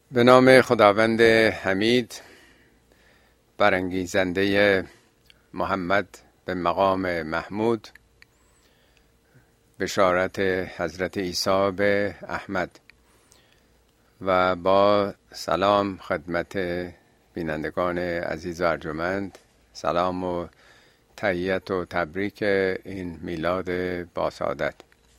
به نام خداوند حمید، برانگیزنده محمد به مقام محمود، بشارت حضرت عیسی به احمد. و با سلام خدمت بینندگان عزیز و ارجمند، سلام و تحیت و تبریک این میلاد باسعادت.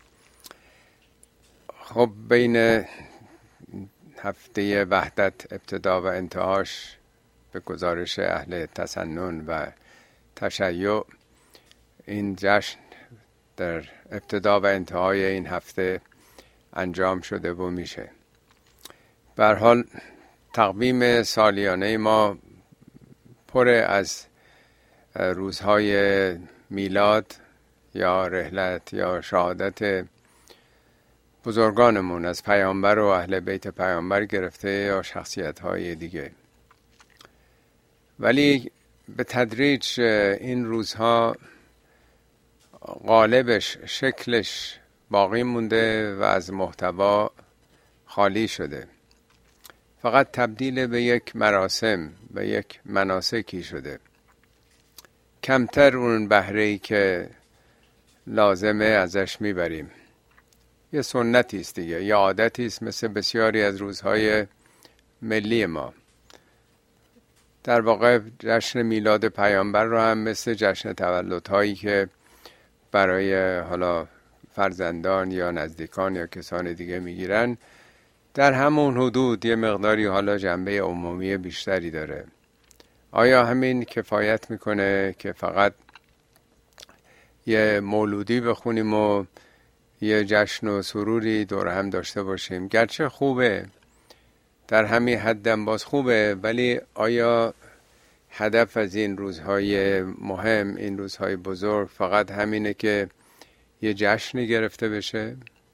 خب بین هفته وحدت ابتدا و انتهاش به گزارش اهل تسنن و تشیع، این جشن در ابتدا و انتهای این هفته انجام شده و میشه. به هر حال تقویم سالیانه ما پر از روزهای میلاد یا رحلت یا شهادت بزرگانمون، از پیامبر و اهل بیت پیامبر گرفته یا شخصیت‌های دیگه. ولی به تدریج این روزها قالبش، شکلش باقی مونده و از محتوا خالی شده. فقط تبدیل به یک مراسم، به یک مناسکی شده. کمتر اون بهره‌ای که لازمه ازش میبریم. یه سنتی است دیگه، یه عادتی است، مثل بسیاری از روزهای ملی ما. در واقع جشن میلاد پیامبر رو هم مثل جشن تولدهایی که برای حالا فرزندان یا نزدیکان یا کسان دیگه میگیرن، در همون حدود یه مقداری حالا جنبه عمومی بیشتری داره. آیا همین کفایت میکنه که فقط یه مولودی بخونیم و یه جشن و سروری دور هم داشته باشیم؟ گرچه خوبه، در همین حدم باز خوبه، ولی آیا هدف از این روزهای مهم، این روزهای بزرگ، فقط همینه که یه جشنی گرفته بشه؟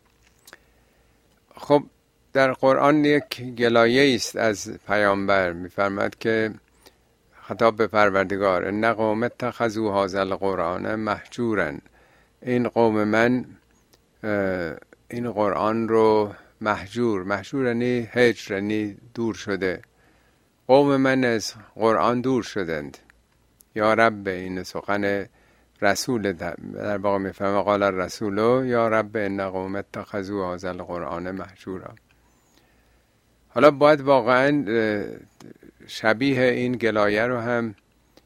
خب در قرآن یک گلایه است از پیامبر، میفرماد که خطاب به پروردگار: ان قوم اتخذوا هذا القرآن مهجورا. این قوم من این قرآن رو مهجور یعنی هجر، یعنی دور شده. قوم من از قرآن دور شدند. یا رب، این سخن رسول در واقع میفهمه، قال الرسول یا رب ان قوم اتخذوا هذا القرآن مهجورا. حالا باید واقعا شبیه این گلایه رو هم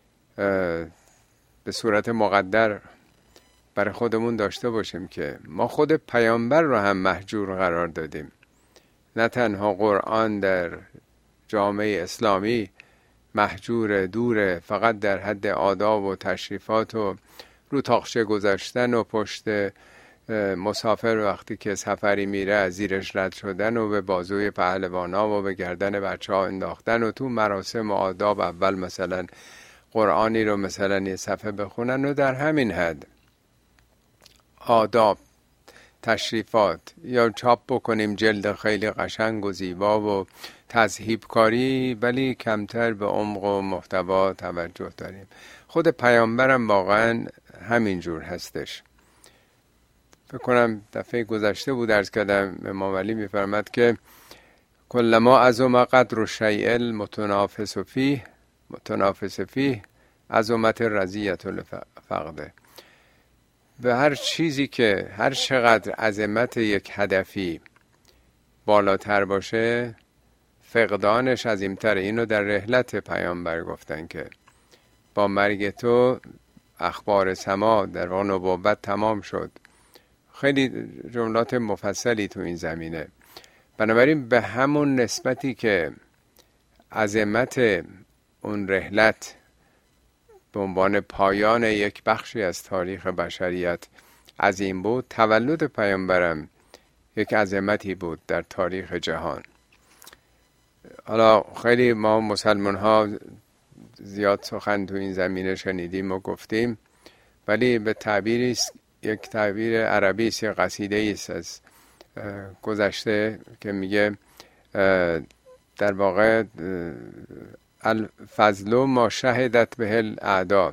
به صورت مقدر برای خودمون داشته باشیم که ما خود پیامبر رو هم مهجور قرار دادیم. نه تنها قرآن در جامعه اسلامی مهجور، دوره، فقط در حد آداب و تشریفات و رو تاقچه گذاشتن و پشت مسافر وقتی که سفری میره از زیرش رد شدن و به بازوی پهلوانا و به گردن بچه ها انداختن و تو مراسم و آداب اول مثلا قرآنی رو مثلا یه صفحه بخونن و در همین حد آداب، تشریفات، یا چاپ بکنیم جلد خیلی قشنگ و زیبا و تذهیب کاری، ولی کمتر به عمق و محتوا توجه داریم. خود پیامبرم واقعا همینجور هستش. فکر کنم دفعه گذشته بود عرض کردم، امام علی میفرماد که کلما عظم قدر الشیء المتنافس فیه عظمت رضیت الفقده. به هر چیزی که هر چقدر عظمت یک هدفی بالاتر باشه، فقدانش عظیمتره. اینو در رحلت پیامبر گفتن که با مرگ تو اخبار سما، در واقع نبوت تمام شد. خیلی جملات مفصلی تو این زمینه. بنابراین به همون نسبتی که عظمت اون رحلت به عنوان پایان یک بخشی از تاریخ بشریت عظیم بود، تولد پیامبرم یک عظمتی بود در تاریخ جهان. حالا خیلی ما مسلمان ها زیاد سخن تو این زمینه شنیدیم و گفتیم، ولی به تعبیری است، یک تعبیر عربی است، یک قصیده است از گذشته که میگه در واقع الفضل ما شهدت به الاعدا.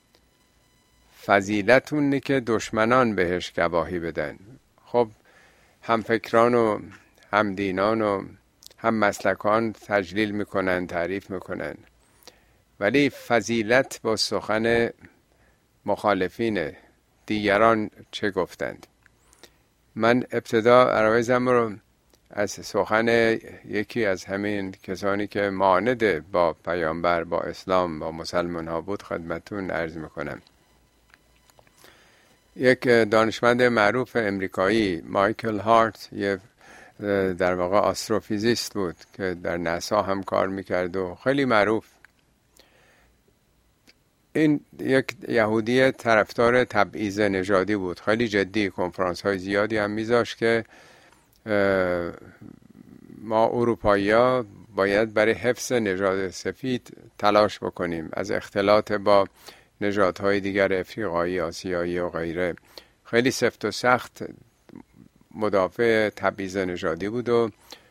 فضیلت اونه که دشمنان بهش گواهی بدن. خب همفکران و همدینان و هم مسلکان تجلیل میکنن، تعریف میکنن، ولی فضیلت با سخن مخالفین دیگران چه گفتند. من ابتدا عرایزم رو از سخن یکی از همین کسانی که معاند با پیامبر، با اسلام، با مسلمان ها بود خدمتون عرض میکنم. یک دانشمند معروف امریکایی، مایکل هارت، یه در واقع آستروفیزیست بود که در ناسا هم کار میکرد و خیلی معروف. این یک یهودی طرفدار تبعیض نژادی بود، خیلی جدی کنفرانس های زیادی هم میذاشت که ما اروپایی‌ها باید برای حفظ نژاد سفید تلاش بکنیم، از اختلاط با نژادهای دیگر افریقایی، آسیایی و غیره. خیلی سفت و سخت مدافع تبعیض نژادی بود و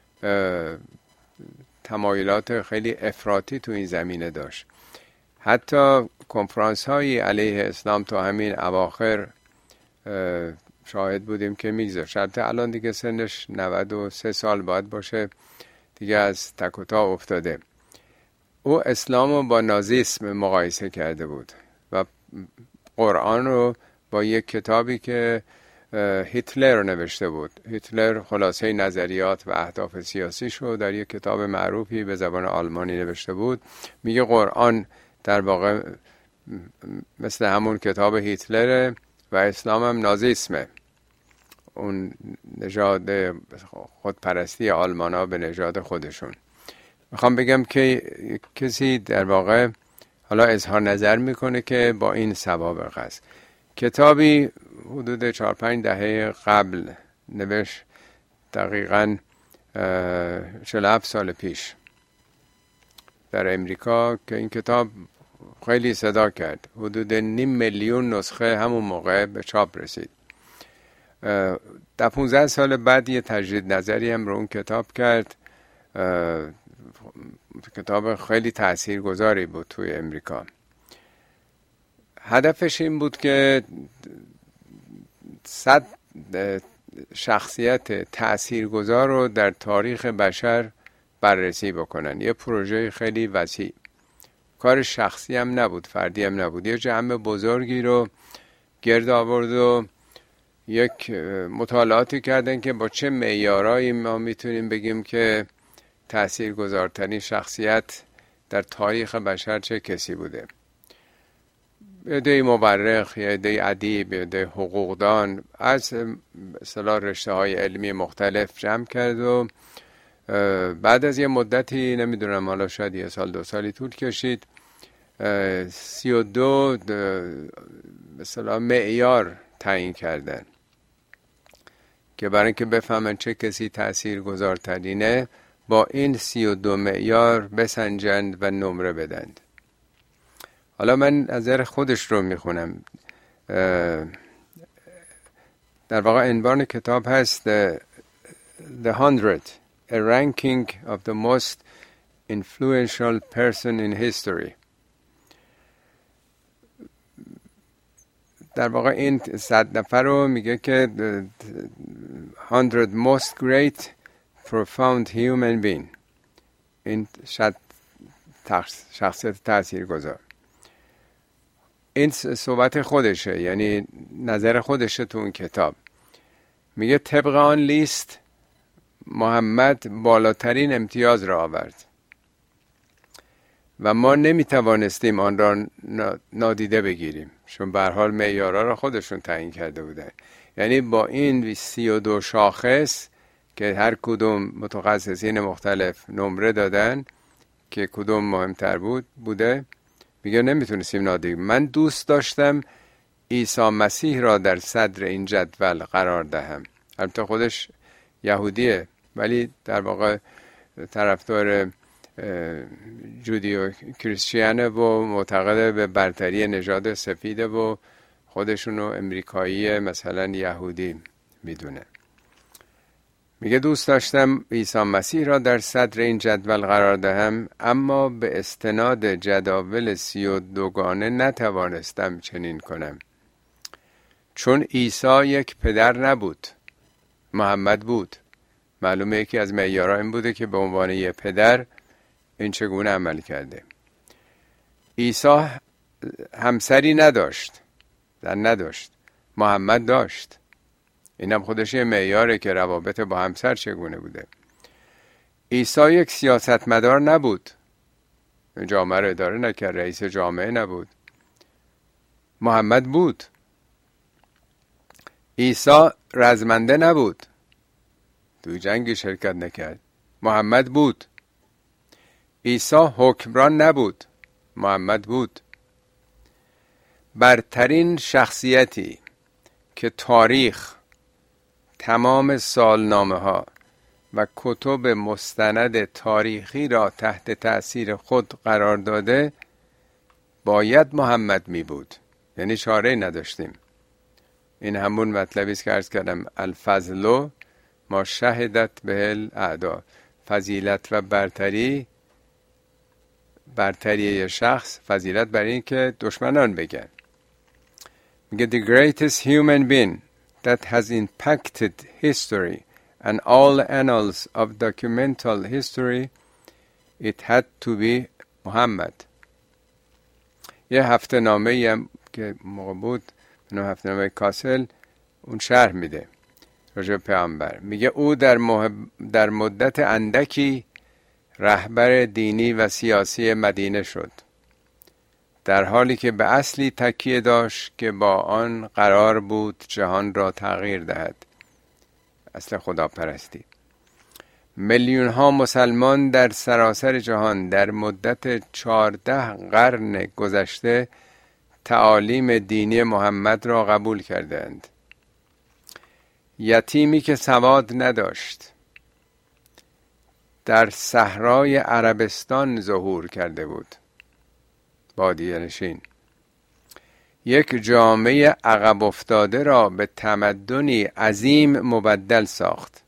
تمایلات خیلی افراطی تو این زمینه داشت. حتی کنفرانس های علیه اسلام تا همین اواخر شاهد بودیم که میگذاشت. البته الان دیگه سنش 93 سال باید باشه، دیگه از تک و تا افتاده. او اسلام رو با نازیسم مقایسه کرده بود و قرآن رو با یک کتابی که هیتلر نوشته بود. هیتلر خلاصه نظریات و اهداف سیاسیش رو در یک کتاب معروفی به زبان آلمانی نوشته بود. میگه قرآن در واقع مثل همون کتاب هیتلر و اسلام هم نازیسمه، اون نژاد خودپرستی آلمان ها به نژاد خودشون. میخوام بگم که کسی در واقع حالا اظهار نظر میکنه که با این سوابق است. کتابی حدود 4-5 دهه قبل نوشت، دقیقاً 47 سال پیش در امریکا، که این کتاب خیلی صدا کرد. حدود 500,000 نسخه همون موقع به چاپ رسید. در 15 سال بعد یه تجدید نظری هم رو اون کتاب کرد. کتاب خیلی تاثیرگذاری بود توی امریکا. هدفش این بود که 100 شخصیت تاثیرگذار رو در تاریخ بشر بررسی بکنن. یه پروژه خیلی وسیع، کار شخصی هم نبود، فردی هم نبود. یه جمع بزرگی رو گرد آورد و یک مطالعاتی کردن که با چه معیارایی ما میتونیم بگیم که تاثیرگذارترین شخصیت در تاریخ بشر چه کسی بوده. یه عده مورخ، یه عده ادیب، یه عده حقوقدان از اصطلاح رشته‌های علمی مختلف جمع کرد و بعد از یه مدتی، نمیدونم حالا شاید 1 سال 2 سالی طول کشید، 32 مثلا معیار تعیین کردن که برای اینکه بفهمن چه کسی تاثیرگذارترینه با این 32 معیار بسنجند و نمره بدند. حالا من نظر خودش رو میخونم. در واقع عنوان کتاب هست The 100, a ranking of the most influential person in history. در واقع این 100 نفر رو میگه که 100 most great profound human being. این شخصیت تاثیرگذار. این صحبت خودشه، یعنی نظر خودشه تو اون کتاب. میگه طبق آن لیست محمد بالاترین امتیاز را آورد و ما نمیتوانستیم آن را نادیده بگیریم، چون به هر حال معیارها را خودشون تعیین کرده بودن. یعنی با این 32 شاخص که هر کدوم متخصصین مختلف نمره دادن که کدوم مهمتر بوده، میگه نمیتونستیم نادیده. من دوست داشتم عیسی مسیح را در صدر این جدول قرار دهم. البته خودش یهودیه ولی در واقع طرفدار جودیو کریستیانه و معتقد به برتری نژاد سفیده و خودشونو امریکایی مثلا یهودی میدونه. میگه دوست داشتم عیسی مسیح را در صدر این جدول قرار دهم، اما به استناد جداول 32 گانه نتوانستم چنین کنم، چون عیسی یک پدر نبود، محمد بود. معلومه یکی از معیارها این بوده که به عنوان یه پدر این چگونه عمل کرده. عیسی همسری نداشت، زن نداشت، محمد داشت. اینم خودش یه معیاره که روابط با همسر چگونه بوده. عیسی یک سیاستمدار نبود، جامعه رو اداره نکرد، رئیس جامعه نبود. محمد بود. عیسی رزمنده نبود، توی جنگی شرکت نکرد. محمد بود. عیسی حکمران نبود، محمد بود. برترین شخصیتی که تاریخ تمام سالنامه ها و کتب مستند تاریخی را تحت تأثیر خود قرار داده باید محمد می بود، یعنی چاره نداشتیم. این همون مطلبی است که عرض کردم الفضل ما شهدت به الاعدا. فضیلت و برتری شخص، فضیلت برای این که دشمنان بگن. میگه the greatest human being that has impacted history and all annals of documental history, it had to be Muhammad. یه هفته نامه هم که موقع بود، اون هفته نامه کاسل، اون شرح میده راجع به پیامبر. میگه او در مدت اندکی رهبر دینی و سیاسی مدینه شد، در حالی که به اصلی تکیه داشت که با آن قرار بود جهان را تغییر دهد، اصل خداپرستی. میلیون ها مسلمان در سراسر جهان در مدت 14 قرن گذشته تعالیم دینی محمد را قبول کردند. یتیمی که سواد نداشت در صحرای عربستان ظهور کرده بود، بادیه نشین. یک جامعه عقب افتاده را به تمدنی عظیم مبدل ساخت.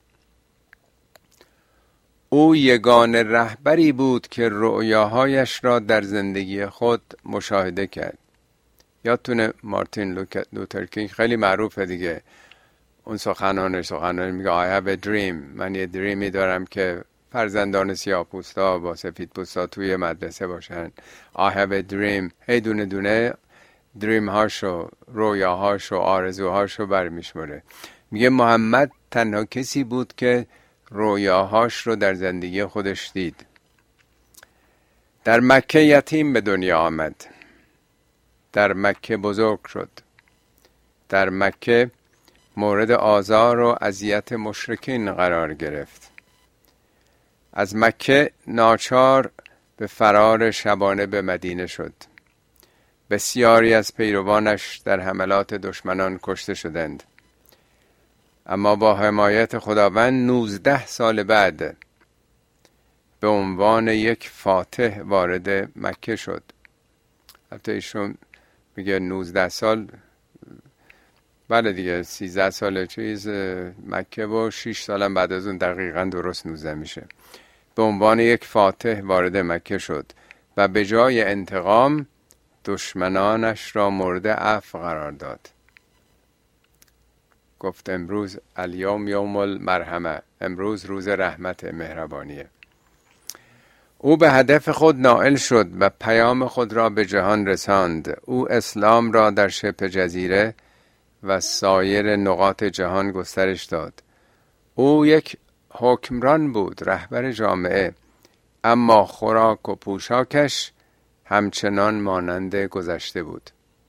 او یگانه رهبری بود که رؤیاهایش را در زندگی خود مشاهده کرد. یادتونه مارتین لوتر کینگ خیلی معروفه دیگه، اون سخنانش میگه I have a dream. من یه دریمی دارم که فرزندان سیاه‌پوستا با سفیدپوستا توی مدرسه باشن. I have a dream. هی دونه دونه دریم هاشو، رویاهاشو، آرزوهاشو برمیشمره. میگه محمد تنها کسی بود که رویاهاش رو در زندگی خودش دید. در مکه یتیم به دنیا آمد، در مکه بزرگ شد، در مکه مورد آزار و اذیت مشرکین قرار گرفت. از مکه ناچار به فرار شبانه به مدینه شد. بسیاری از پیروانش در حملات دشمنان کشته شدند، اما با حمایت خداوند 19 سال بعد به عنوان یک فاتح وارد مکه شد. البته ایشون میگه 19 سال، بله دیگه 13 سال چیز مکه و 6 سالم بعد از اون دقیقاً درست 19 میشه. به عنوان یک فاتح وارد مکه شد و به جای انتقام دشمنانش را مورد عفو قرار داد. گفت امروز الیوم یوم المرحمه، امروز روز رحمت، مهربانیه. او به هدف خود نائل شد و پیام خود را به جهان رساند. او اسلام را در شبه جزیره و سایر نقاط جهان گسترش داد. او یک حکمران بود، رهبر جامعه، اما خوراک و پوشاکش همچنان مانند گذشته بود.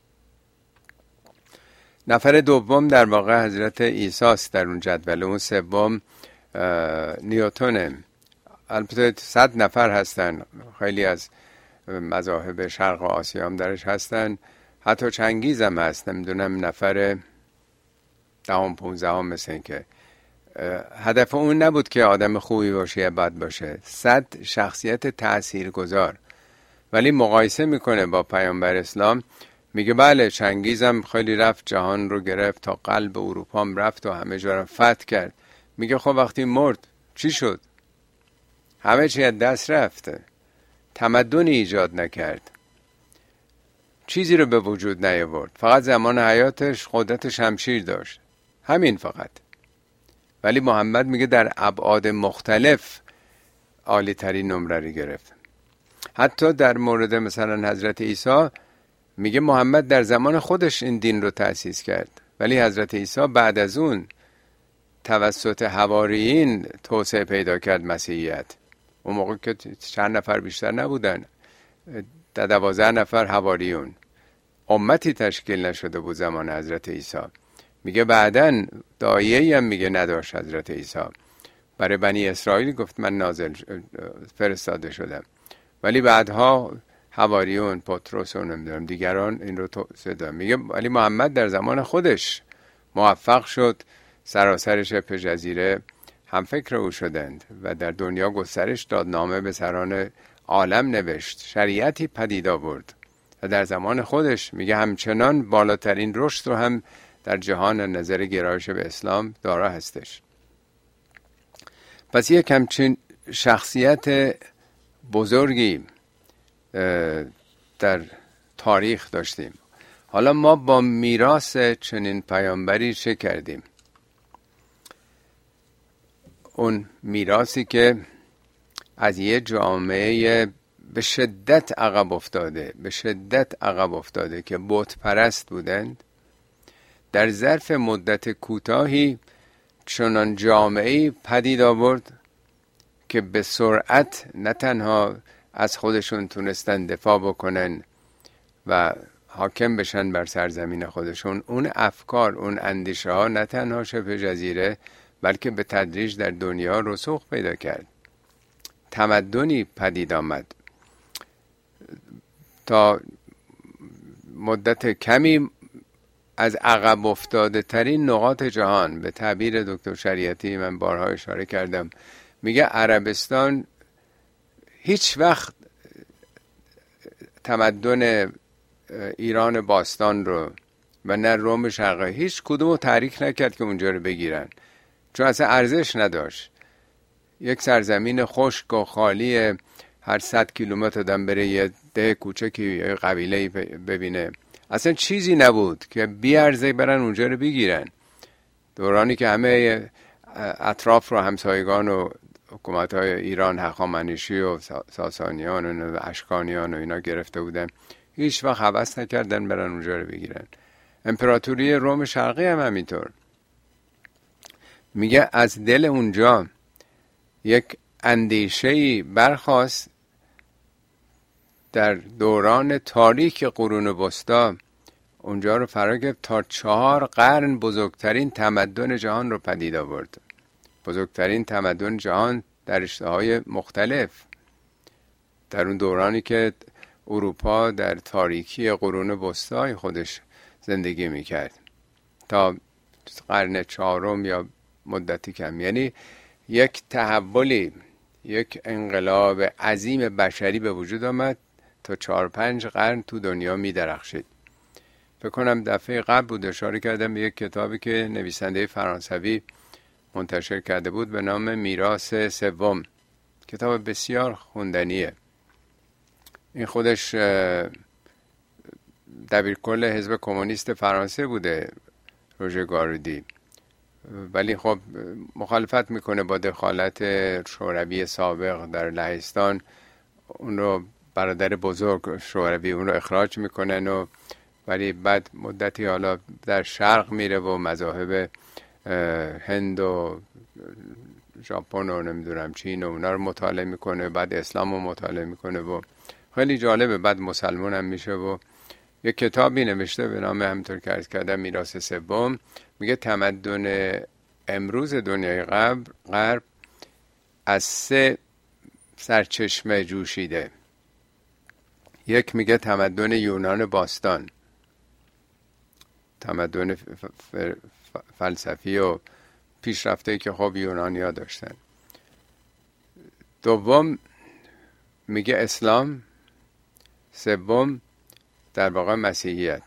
نفر دوم در واقع حضرت عیسی است در اون جدول. اون سوم نیوتونه. البته 100 نفر هستن، خیلی از مذاهب شرق و آسیا هم درش هستن، حتی چنگیز هم هست، نمیدونم نفر 10-15 مثل این که هدف اون نبود که آدم خوبی باشه یا بد باشه. 100 شخصیت تاثیرگذار. ولی مقایسه میکنه با پیامبر اسلام، میگه بله چنگیزم خیلی رفت جهان رو گرفت تا قلب اروپا هم رفت و همه جا رو فتح کرد. میگه خب وقتی مرد چی شد؟ همه چی از دست رفته، تمدنی ایجاد نکرد، چیزی رو به وجود نیاورد، فقط زمان حیاتش قدرت شمشیر داشت، همین فقط. ولی محمد میگه در ابعاد مختلف عالی ترین نمره رو گرفت. حتی در مورد مثلا حضرت عیسی میگه محمد در زمان خودش این دین رو تأسیس کرد، ولی حضرت عیسی بعد از اون توسط حواریین توسعه پیدا کرد مسیحیت. اون موقع که چند نفر بیشتر نبودن، 12 نفر حواریون، امتی تشکیل نشده بود زمان حضرت عیسی. میگه بعدن داعیه‌ای هم میگه نداشت حضرت عیسی. برای بنی اسرائیل گفت من فرستاده شدم، ولی بعدها حواریون، پتروس و نمیدونم دیگران این رو توسعه دادن. میگه ولی محمد در زمان خودش موفق شد سراسر شبه جزیره هم فکر او شدند و در دنیا گسترش داد، نامه به سران عالم نوشت، شریعتی پدید آورد و در زمان خودش میگه همچنان بالاترین رشد رو هم در جهان نظر گرایش به اسلام دارا هستش. پس یک همچین شخصیت بزرگی در تاریخ داشتیم. حالا ما با میراث چنین پیامبری چه کردیم؟ اون میراثی که از یه جامعه به شدت عقب افتاده که بت پرست بودند، در ظرف مدت کوتاهی چنان جامعه‌ای پدید آورد که به سرعت نه تنها از خودشون تونستن دفاع بکنن و حاکم بشن بر سرزمین خودشون، اون افکار، اون اندیشه ها نه تنها شبه جزیره بلکه به تدریج در دنیا رسوخ پیدا کرد. تمدنی پدید آمد. تا مدت کمی از عقب افتاده ترین نقاط جهان، به تعبیر دکتر شریعتی من بارها اشاره کردم، میگه عربستان هیچ وقت تمدن ایران باستان رو و نه روم شرقی هیچ کدوم رو تحریک نکرد که اونجا رو بگیرن، چون اصلا ارزش نداشت. یک سرزمین خشک و خالی، هر 100 کیلومتر آدم بره یه ده کوچکی یه قبیله ببینه، اصلا چیزی نبود که بیارزه برن اونجا رو بگیرن. دورانی که همه اطراف رو همسایگان و حکومت‌های ایران، هخامنشی و ساسانیان و اشکانیان و اینا گرفته بودن، هیچ وقت هوس نکردن برن اونجا رو بگیرن. امپراتوری روم شرقی هم همینطور. میگه از دل اونجا یک اندیشه‌ای برخاست در دوران تاریک قرون وسطی، اونجا رو فرا گرفت، تا 4 قرن بزرگترین تمدن جهان رو پدید آورد. بزرگترین تمدن جهان در رشته‌های مختلف، در اون دورانی که اروپا در تاریکی قرون وسطی خودش زندگی میکرد تا قرن 4 یا مدتی کم. یعنی یک تحولی، یک انقلاب عظیم بشری به وجود آمد، تا 4-5 قرن تو دنیا می درخشید. فکر کنم دفعه قبل بود اشاره کردم به یک کتابی که نویسنده فرانسوی منتشر کرده بود به نام میراث سوم. کتاب بسیار خوندنیه. این خودش دبیرکل حزب کمونیست فرانسه بوده، روژه گاردی، ولی خب مخالفت میکنه با دخالت شوروی سابق در لهستان. اون رو برادر بزرگ شوروی اون رو اخراج میکنن و ولی بعد مدتی حالا در شرق میره و مذاهب هند و ژاپن و نمیدونم چین و اونا رو مطالعه میکنه، بعد اسلام رو مطالعه میکنه و خیلی جالبه. بعد مسلمان هم میشه و یک کتابی نوشته به نام همونطور که عرض کردم میراث سوم. میگه تمدن امروز دنیای غرب از 3 سرچشمه جوشیده. یک میگه تمدن یونان باستان، تمدن فلسفی و پیشرفته که خب یونانیا داشتن. دوم میگه اسلام. سوم در واقع مسیحیت.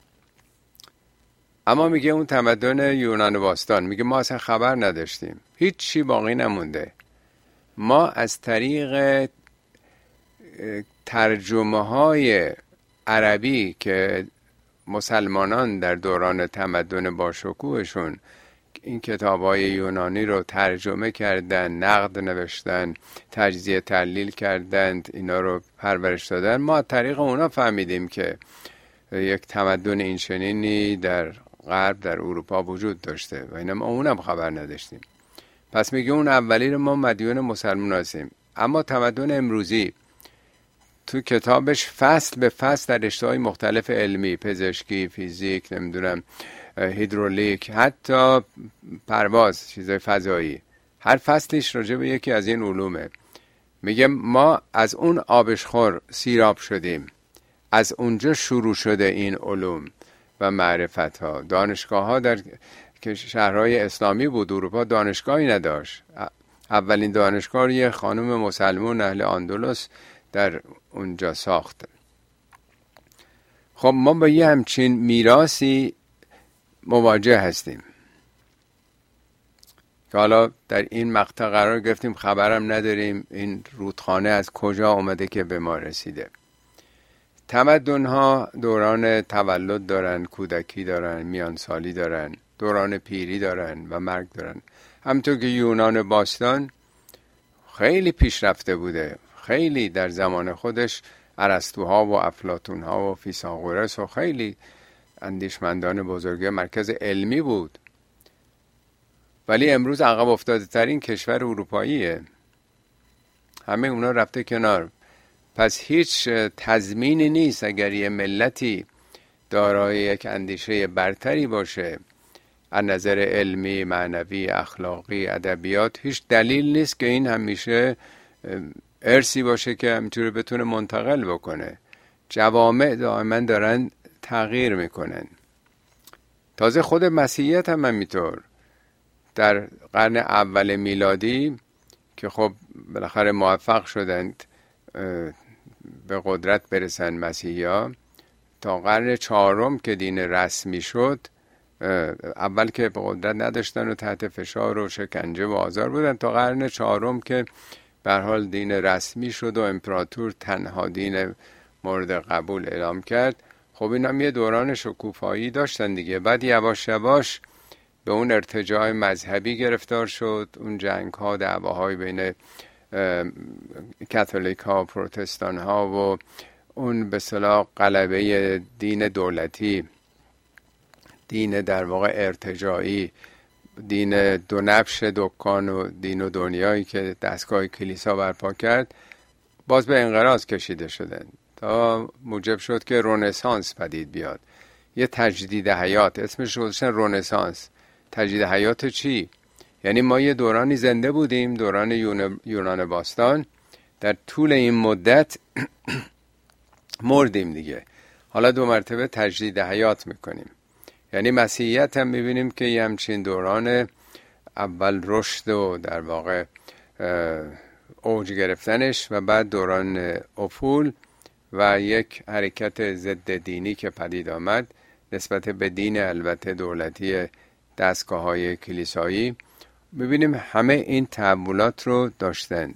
اما میگه اون تمدن یونان باستان، میگه ما اصلا خبر نداشتیم، هیچ چی باقی نمونده. ما از طریق ترجمه های عربی که مسلمانان در دوران تمدن باشکوهشون این کتاب‌های یونانی رو ترجمه کردن، نقد نوشتن، تجزیه تحلیل کردند، اینا رو پرورش دادن. ما از طریق اونا فهمیدیم که یک تمدن این چنینی در غرب، در اروپا وجود داشته و اینا ما اونم خبر نداشتیم. پس میگه اون اولی رو ما مدیون مسلمان هستیم. اما تمدن امروزی تو کتابش فصل به فصل در رشته‌های مختلف علمی، پزشکی، فیزیک، نمیدونم هیدرولیک، حتی پرواز، چیزای فضایی، هر فصلش راجع به یکی از این علومه. میگه ما از اون آبشخور سیراب شدیم، از اونجا شروع شده این علوم و معرفت ها. دانشگاه ها در شهرهای اسلامی بود، اروپا دانشگاهی نداشت. اولین دانشگاه یه خانم مسلمان اهل اندلس در اونجا ساخت. خب ما با یه همچین میراثی مواجه هستیم که حالا در این مقطع قرار گرفتیم، خبرم نداریم این رودخانه از کجا اومده که به ما رسیده. تمدن ها دوران تولد دارن، کودکی دارن، میانسالی دارن، دوران پیری دارن و مرگ دارن. همونطور که یونان باستان خیلی پیشرفته بوده، خیلی در زمان خودش ارسطوها و افلاطونها و فیثاغورس و خیلی اندیشمندان بزرگ مرکز علمی بود، ولی امروز عقب افتاده ترین کشور اروپاییه. همه اونا رفته کنار. پس هیچ تضمینی نیست اگر یه ملتی دارای یک اندیشه برتری باشه از نظر علمی، معنوی، اخلاقی، ادبیات، هیچ دلیل نیست که این همیشه ارثی باشه که همینطوری بتونه منتقل بکنه. جوامع دائما دارن تغییر میکنن. تازه خود مسیحیت هم همینطور. در قرن اول میلادی که خب بالاخره موفق شدند به قدرت برسن مسیحی‌ها، تا قرن چهارم که دین رسمی شد، اول که به قدرت نداشتن و تحت فشار و شکنجه و آزار بودن، تا قرن چهارم که به هر حال دین رسمی شد و امپراتور تنها دین مورد قبول اعلام کرد. خب این هم یه دوران شکوفایی داشتن دیگه. بعد یواش یواش به اون ارتجاع مذهبی گرفتار شد، اون جنگ ها، دعواهای بین کاتولیک ها، پروتستان ها و اون به اصطلاح غلبه دین دولتی، دین در واقع ارتجاعی، دین دو نبش دکان و دین و دنیایی که دستگاه کلیسا برپا کرد، باز به انقراض کشیده شدن تا موجب شد که رنسانس پدید بیاد. یه تجدید حیات، اسمش گذاشتن رنسانس. تجدید حیات چی؟ یعنی ما یه دورانی زنده بودیم، دوران یونان باستان، در طول این مدت مردیم دیگه. حالا دو مرتبه تجدید حیات میکنیم. یعنی مسیحیت هم میبینیم که یه همچین دوران اول رشد و در واقع اوج گرفتنش و بعد دوران افول و یک حرکت ضد دینی که پدید آمد نسبت به دین البته دولتی دستگاه‌های کلیسایی. ببینیم همه این تحولات رو داشتند.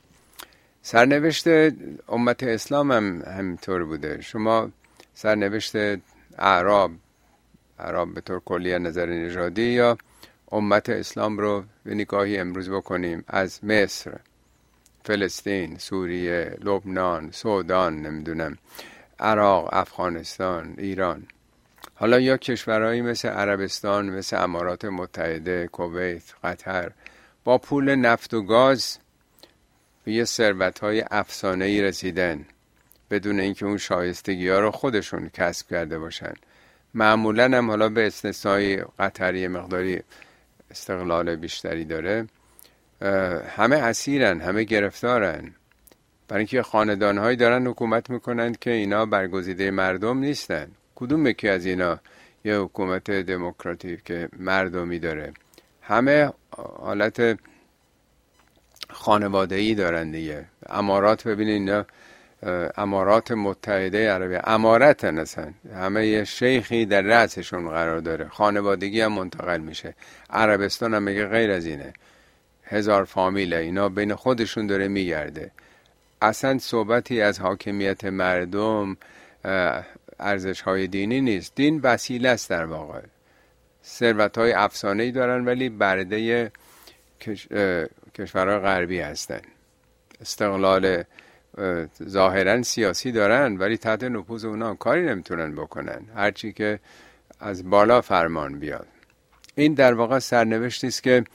سرنوشت امت اسلام هم همینطور بوده. شما سرنوشت اعراب به طور کلی نظر نژادی یا امت اسلام رو به نگاهی امروز بکنیم، از مصر، فلسطین، سوریه، لبنان، سودان، نمیدونم عراق، افغانستان، ایران، حالا یا کشورهایی مثل عربستان، مثل امارات متحده، کویت، قطر، با پول نفت و گاز به یه ثروت‌های افسانه‌ای رسیدن بدون اینکه اون شایستگی ها رو خودشون کسب کرده باشن. معمولاً هم حالا به استثنای قطری مقداری استقلال بیشتری داره، همه اسیرن، همه گرفتارن، برای اینکه خاندان‌هایی دارن حکومت میکنن که اینا برگزیده مردم نیستن. کدوم یکی از اینا یه حکومت دموکراتیک مردمی داره؟ همه حالت خانواده‌ای دارن دیگه. امارات ببینید اینا امارات متحده عربی امارتن، اصلا همه یه شیخی در رأسشون قرار داره، خانوادگی هم منتقل میشه. عربستان هم میگه غیر از اینه، 1000 فامیله، اینا بین خودشون داره میگرده. اصلا صحبتی از حاکمیت مردم، ارزش های دینی نیست. دین وسیله است در واقع. ثروت‌های افسانه‌ای دارن ولی برده کشورهای غربی هستن. استقلال ظاهرا سیاسی دارن ولی تحت نفوذ اونا کاری نمیتونن بکنن، هرچی که از بالا فرمان بیاد. این در واقع سرنوشتی است که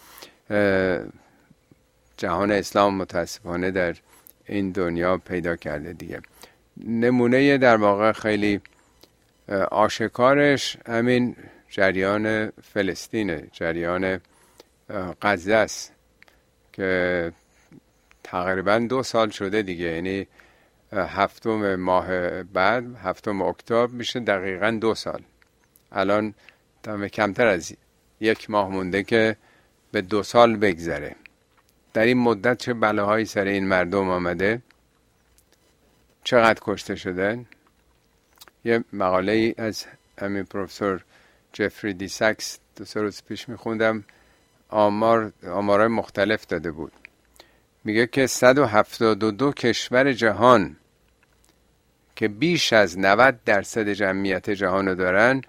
جهان اسلام متاسفانه در این دنیا پیدا کرده دیگه. نمونه در واقع خیلی آشکارش همین جریان فلسطینه، جریان غزه است که تقریبا 2 سال شده دیگه، یعنی 7 ماه بعد 7 اکتبر میشه دقیقا 2 سال. الان کمتر از 1 ماه مونده که به 2 سال بگذره. در این مدت چه بلاهایی سر این مردم آمده، چقدر کشته شدن. یه مقاله ای از همین پروفسور جفری دی ساکس 2 روز پیش میخوندم، آمارهای مختلف داده بود. میگه که 172 کشور جهان که بیش از 90% جمعیت جهان رو دارن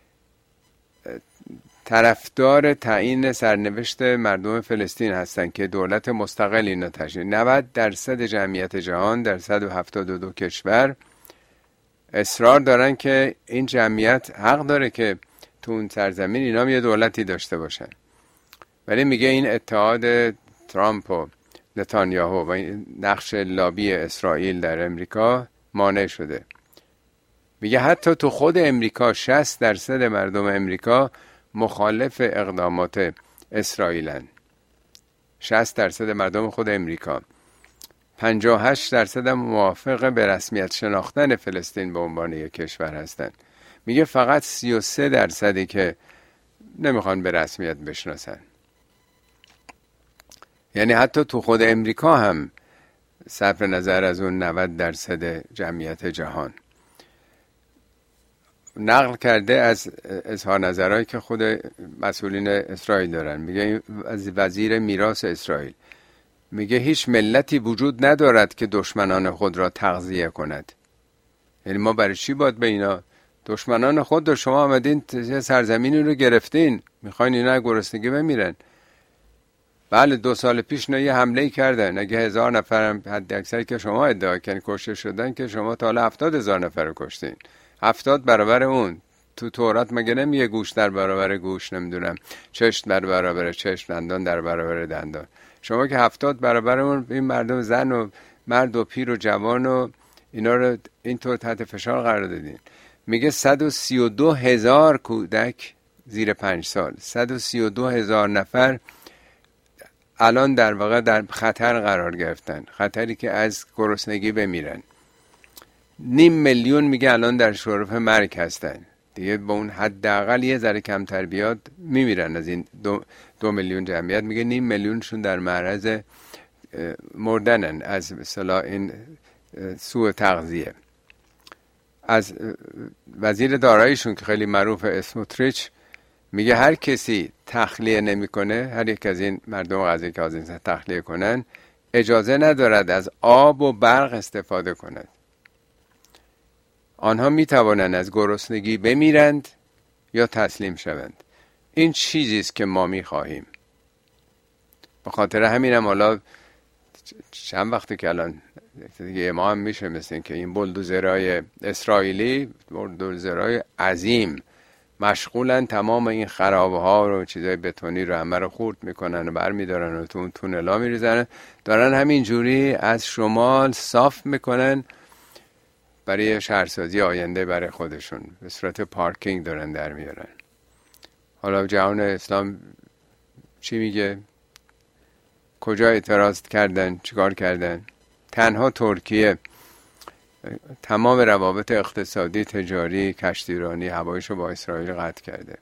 طرفدار تعیین سرنوشت مردم فلسطین هستن که دولت مستقل اینا تشکیل. 90% جمعیت جهان در 172 کشور اصرار دارن که این جمعیت حق داره که تو اون سرزمین اینا هم یه دولتی داشته باشن. ولی میگه این اتحاد ترامپ و نتانیاهو و این نقش لابی اسرائیل در امریکا مانع شده. میگه حتی تو خود امریکا 60% مردم امریکا مخالف اقدامات اسرائیلن. 60% مردم خود امریکا. 58% هم موافق به رسمیت شناختن فلسطین به عنوان یک کشور هستن. میگه فقط 33% که نمیخوان به رسمیت بشناسن. یعنی حتی تو خود امریکا هم صرف نظر از اون 90% جمعیت جهان. نقل کرده از اظهار نظرهایی که خود مسئولین اسرائیل دارن. میگه از وزیر میراث اسرائیل میگه هیچ ملتی وجود ندارد که دشمنان خود را تغذیه کند. یعنی ما برای چی باید به اینا دشمنان خود رو شما آمدین سرزمینی رو گرفتین میخواین اینا گرسنگی بمیرن. بله 2 سال پیش نه یه حمله کردن، اگه 1000 نفر هم حد اکثر که شما ادعا کردین کشته شدن که شما تا حالا 70,000 نفر رو کشتین. 70 برابر اون. تو تورات مگه نمیگه گوش در برابر گوش، نمیدونم چشم در برابر چشم، دندان در برابر دندان. شما که 70 برابر اون این مردم زن و مرد و پیر و جوان و اینا رو اینطور تحت فشار قرار دادین. میگه 132,000 کودک زیر 5 سال، 132,000 نفر الان در واقع در خطر قرار گرفتن، خطری که از گرسنگی بمیرن. 500,000 میگه الان در شرف مرگ هستن دیگه. با اون حداقل یه ذره کمتر بیاد میمیرن از این 2 میلیون جمعیت. میگه 500,000 شون در معرض مردنن از مثلا این سوء تغذیه. از وزیر داراییشون که خیلی معروف اسموتریچ میگه هر کسی تخلیه نمیکنه، هر یک از این مردم غزه که از این تخلیه کنن اجازه ندارد از آب و برق استفاده کند. آنها میتوانند از گرسنگی بمیرند یا تسلیم شوند. این چیزی است که ما میخواهیم. به خاطر همینم حالا چند وقتی که الان دیگه ما هم میشه مثل این که این بلدوزرهای اسرائیلی، بلدوزرهای عظیم مشغولن تمام این خرابه ها رو، چیزای بتونی رو همه رو خورد میکنن و برمیدارن و تو اون تونلا میریزن، دارن همین جوری از شمال صاف میکنن برای شهرسازی آینده برای خودشون، به صورت پارکینگ دارن در میارن. حالا جهان اسلام چی میگه؟ کجا اعتراض کردن؟ چیکار کردن؟ تنها ترکیه تمام روابط اقتصادی، تجاری، کشتیرانی، هواییشو با اسرائیل قطع کرده.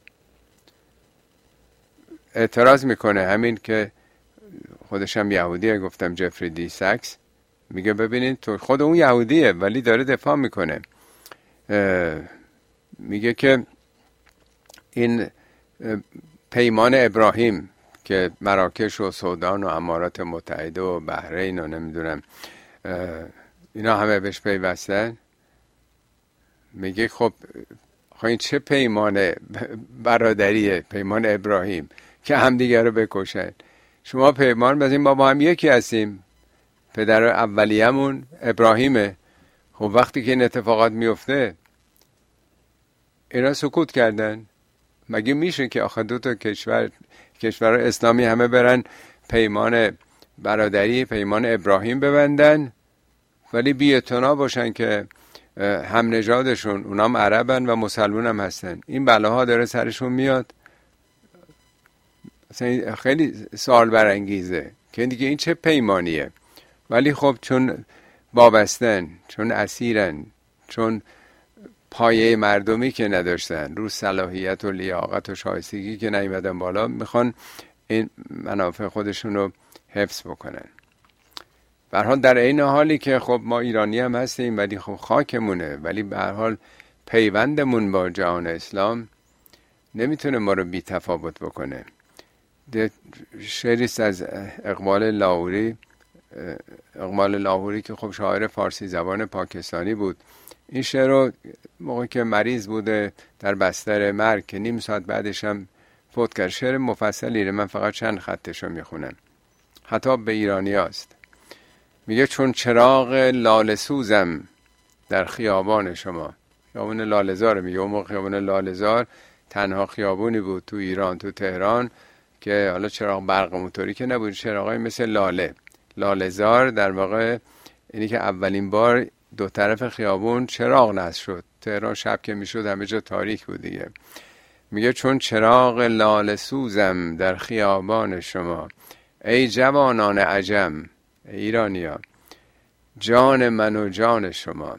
اعتراض میکنه همین که خودش هم یهودیه، گفتم جفری دی ساکس، میگه ببینید تو خود اون یهودیه ولی داره دفاع میکنه. میگه که این پیمان ابراهیم که مراکش و سودان و امارات متحده و بحرین و نمیدونم اینا همه بهش پیوستن. میگه خب این چه پیمان برادریه، پیمان ابراهیم که همدیگه رو بکشن. شما پیمان بزنید ما با هم یکی هستیم، پدر اولیه‌مون ابراهیمه. خب وقتی که این اتفاقات میفته اینا سکوت کردن. مگه میشه که آخه دو تا کشور اسلامی همه برن پیمان برادری، پیمان ابراهیم ببندن، ولی بی اعتنا باشن که هم نژادشون اونام عربن و مسلمون هم هستن؟ این بلاها داره سرشون میاد. اصلا خیلی سوال برانگیزه که دیگه این چه پیمانیه. ولی خب چون وابستن، چون اسیرن، چون پایه مردمی که نداشتن، رو صلاحیت و لیاقت و شایستگی که نیومدن بالا، میخوان این منافع خودشون رو حفظ بکنن. به هر حال در این حالی که خب ما ایرانی هم هستیم ولی خب خاکمونه، ولی به هر حال پیوندمون با جهان اسلام نمیتونه ما رو بی تفاوت بکنه. شعریست از اقبال لاهوری که خب شاعر فارسی زبان پاکستانی بود. این شعر رو موقعی که مریض بوده در بستر مرگ که نیم ساعت بعدش هم فوت کرد، شعر مفصلیه، من فقط چند خطش رو میخونم، حتی به ایرانی هست. میگه چون چراغ لاله سوزم در خیابان شما. خیابان لاله‌زار میگه. اون موقع خیابان لاله‌زار تنها خیابونی بود تو ایران، تو تهران، که حالا چراغ برق موتوری که نبود، چراغای مثل لاله‌زار در واقع اینی که اولین بار دو طرف خیابون چراغ نصب شد. تهران شب که میشد همه جا تاریک بود دیگه. میگه چون چراغ لاله سوزم در خیابان شما، ای جوانان عجم، ای ایرانیا، جان من و جان شما.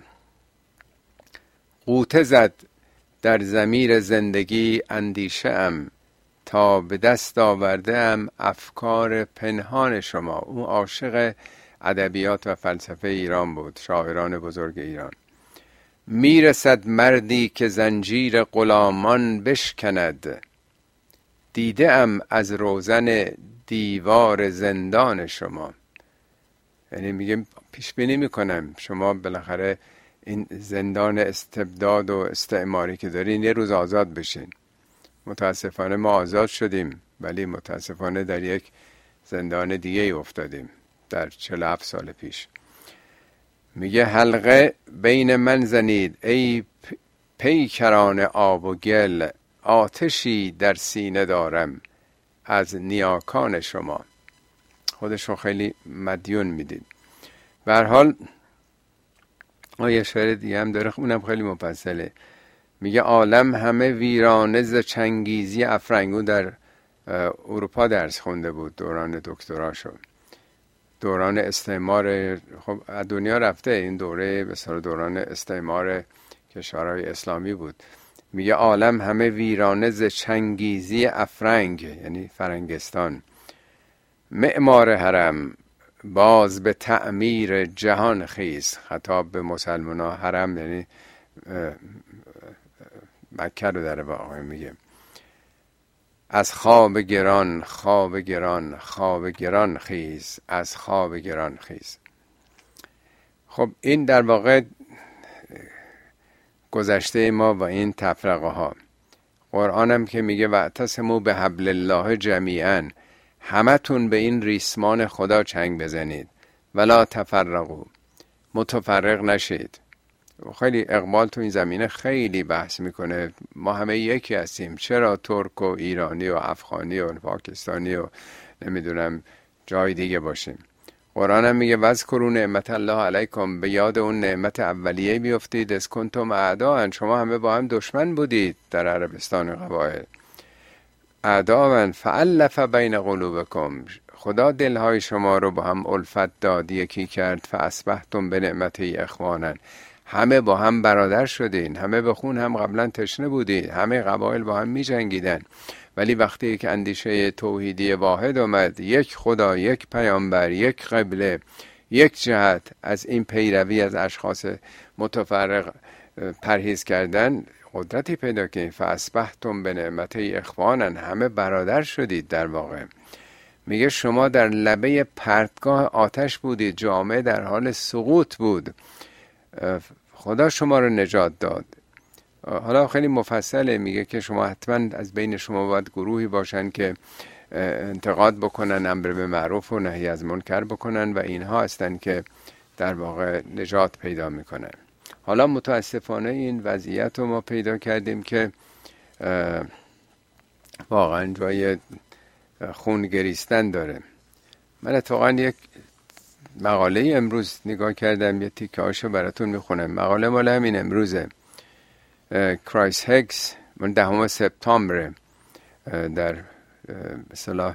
غوطه زد در ضمیر زندگی اندیشه ام، تا به دست آورده ام افکار پنهان شما. اون عاشق ادبیات و فلسفه ایران بود، شاعران بزرگ ایران. میرسد مردی که زنجیر غلامان بشکند، دیده ام از روزن دیوار زندان شما. یعنی میگه پیش بینی میکنم شما بالاخره این زندان استبداد و استعماری که دارین یه روز آزاد بشین. متاسفانه ما آزاد شدیم ولی متاسفانه در یک زندان دیگه افتادیم در 47 سال پیش. میگه حلقه بین من زنید ای پیکران آب و گل، آتشی در سینه دارم از نیاکان شما. خودشو خیلی مدیون میدید. به هر حال یه شعر دیگه هم داره، اونم خیلی مفصله. میگه عالم همه ویرانه ز چنگیزی افرنگون. در اروپا درس خونده بود دوران دکتراشو، دوران استعمار. خب دنیا رفته این دوره، به دوران استعمار کشورهای اسلامی بود. میگه عالم همه ویرانه ز چنگیزی افرنگ، یعنی فرنگستان. معمار حرم باز به تعمیر جهان خیز. خطاب به مسلمان ها. حرم یعنی مکه رو در واقع میگه. از خواب گران خواب گران خواب گران خیز، از خواب گران خیز. خب این در واقع گذشته ما و این تفرقه ها. قرآن هم که میگه واعتصموا بحبل الله جمیعا، همتون به این ریسمان خدا چنگ بزنید، ولا تفرقوا، متفرق نشید. خیلی اقبال تو این زمینه خیلی بحث میکنه. ما همه یکی هستیم، چرا ترک و ایرانی و افغانی و پاکستانی و نمیدونم جای دیگه باشیم. قرآن هم میگه واذکروا نعمت الله علیکم، به یاد اون نعمت اولیه بیفتید، اذ کنتم اعداء، شما همه با هم دشمن بودید در عربستان قبایل. اعداء فالف بین قلوبکم، خدا دلهای شما رو با هم الفت داد، یکی کرد. فاصبحتم بنعمته اخوانا، همه با هم برادر شدین، همه به خون هم قبلا تشنه بودید، همه قبایل با هم می جنگیدن. ولی وقتی که اندیشه توحیدی واحد اومد، یک خدا، یک پیامبر، یک قبله، یک جهت، از این پیروی از اشخاص متفرق پرهیز کردن، قدرتی پیدا کنید. فاصبحتم بنعمته اخوانا، همه برادر شدید. در واقع میگه شما در لبه پرتگاه آتش بودید، جامعه در حال سقوط بود، خدا شما رو نجات داد. حالا خیلی مفصله، میگه که شما حتما از بین شما باید گروهی باشن که انتقاد بکنن، امر به معروف و نهی از منکر بکنن و اینها هستن که در واقع نجات پیدا میکنن. حالا متاسفانه این وضعیت رو ما پیدا کردیم که واقعا جای خون گریستن داره. من اتفاقا یک مقاله امروز نگاه کردم، یه تیکه هاشو براتون میخونم. مقاله مال همین امروزه، کرایس هگز، من 10 سپتامبر در مثلا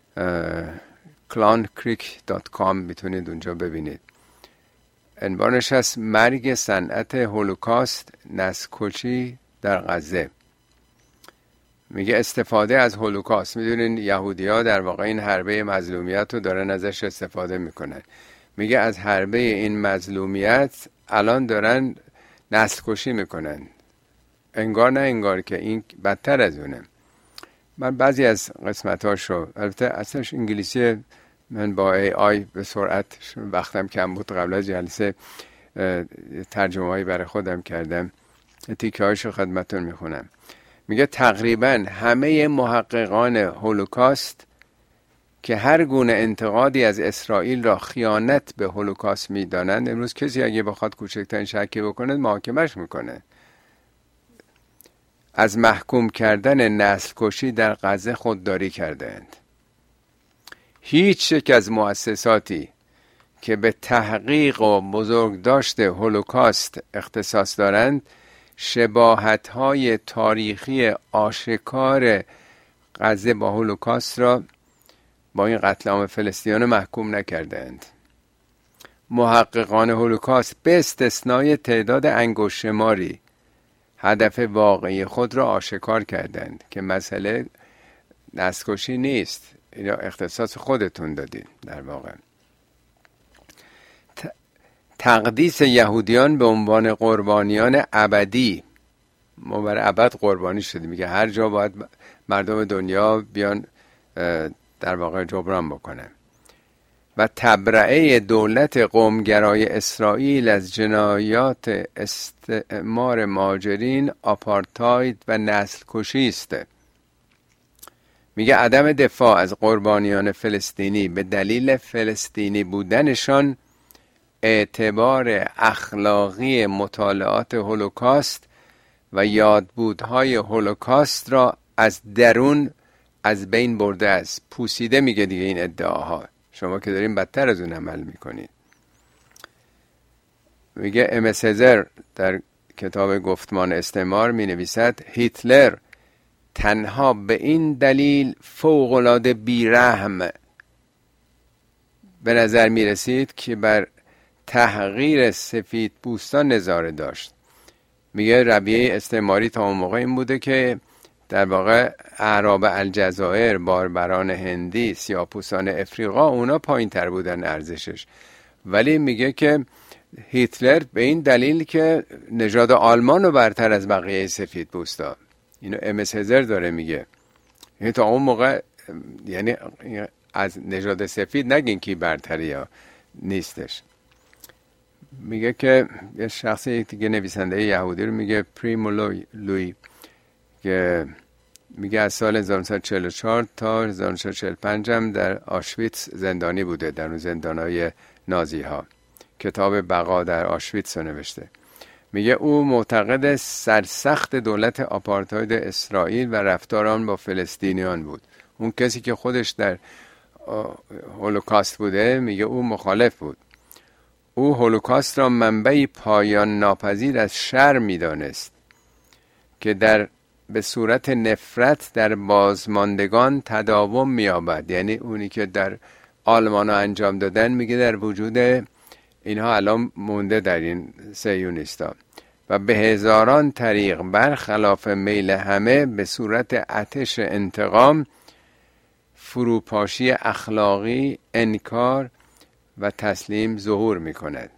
clancreek.com میتونید اونجا ببینید. عنوانش هست مرگ صنعت هولوکاست، نسل‌کشی در غزه. میگه استفاده از هولوکاست، میدونین یهودی‌ها در واقع این حربه مظلومیت رو دارن ازش استفاده میکنن. میگه از حربه این مظلومیت الان دارن نسل کشی میکنن. انگار نه انگار که این بدتر از اونه. من بعضی از قسمتاشو، البته اصلاش انگلیسی، من با AI به سرعت، وقتم کم بود قبل از جلسه ترجمه هایی برای خودم کردم، تیکه هاشو خدمتون میخونم. میگه تقریبا همه محققان هولوکاست که هر گونه انتقادی از اسرائیل را خیانت به هولوکاست میدانند، امروز کسی اگه بخواد کوچکترین شکی بکنه محاکمش میکنه، از محکوم کردن نسل کشی در غزه خودداری کردند. هیچ یک از مؤسساتی که به تحقیق و بزرگداشت هولوکاست اختصاص دارند شباهت‌های تاریخی آشکار غزه با هولوکاست را با این قتل عام فلسطینیان محکوم نکردند. محققان هولوکاست به استثنای تعداد انگشت‌شماری هدف واقعی خود را آشکار کردند که مسئله نسل‌کشی نیست، اینا اختصاص خودتون دادین. در واقع تقدیس یهودیان به عنوان قربانیان ابدی، ما برای ابد قربانی شدیم، میگه هر جا باید مردم دنیا بیان در واقع جبران بکنن. و تبرئه دولت قومگرای اسرائیل از جنایات استعمار مهاجرین، آپارتاید و نسل کشی است. میگه عدم دفاع از قربانیان فلسطینی به دلیل فلسطینی بودنشان اعتبار اخلاقی مطالعات هولوکاست و یادبودهای هولوکاست را از درون از بین برده است. پوسیده میگه دیگه این ادعاها، شما که دارین بدتر از اون عمل میکنید. میگه امس هزر در کتاب گفتمان استعمار می نویسد هیتلر تنها به این دلیل فوق‌العاده بیرحم به نظر می رسید که بر تحقیر سفید پوستان نظاره داشت. میگه رویه استعماری تا اون موقع این بوده که در واقع اعراب الجزایر، باربران هندی، سیاه‌پوستان افریقا، اونا پایین تر بودن ارزشش. ولی میگه که هیتلر به این دلیل که نژاد آلمان رو برتر از بقیه سفید پوستا، اینو امس هزر داره میگه. یعنی تا اون موقع یعنی از نژاد سفید نگین کی برتری یا نیستش. میگه که یه شخصی دیگه نویسنده یهودی رو میگه پریمو لوی که میگه از سال 1944 تا 1945 هم در آشویتس زندانی بوده، در اون زندانهای نازی ها. کتاب بقا در آشویتس رو نوشته. میگه او معتقد سرسخت دولت آپارتاید اسرائیل و رفتار آن با فلسطینیان بود. اون کسی که خودش در هولوکاست بوده میگه او مخالف بود. او هولوکاست را منبعی پایان ناپذیر از شر میدانست که به صورت نفرت در بازماندگان تداوم می‌یابد. یعنی اونی که در آلمان انجام دادن میگه در وجود اینها الان مونده در این صهیونیستا و به هزاران طریق برخلاف میل همه به صورت آتش انتقام، فروپاشی اخلاقی، انکار و تسلیم ظهور میکند.